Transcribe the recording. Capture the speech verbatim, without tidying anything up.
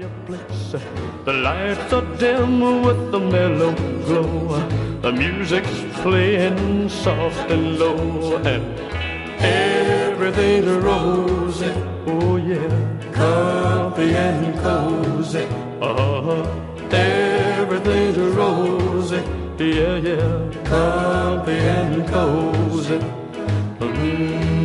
fireplace. The lights are dim with the mellow glow. The music's playing soft and low, and everything's rosy. Oh yeah, comfy and cozy. Uh-huh. Everything's rosy. Yeah, yeah, comfy and cozy. Mm-hmm.